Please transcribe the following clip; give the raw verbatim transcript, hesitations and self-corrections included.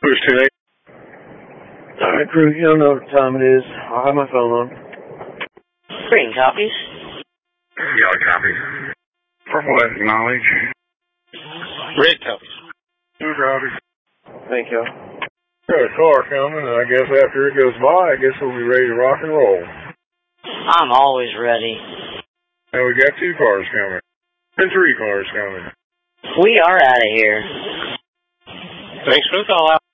Who's today? Alright, crew, you don't know what time it is. I'll have my phone on. Green copies. Yellow copies. Purple has knowledge. Red copies. Blue copies. Thank you. Got a car coming, and I guess after it goes by, I guess we'll be ready to rock and roll. I'm always ready. And we got two cars coming. And three cars coming. We are out of here. Thanks for the call out.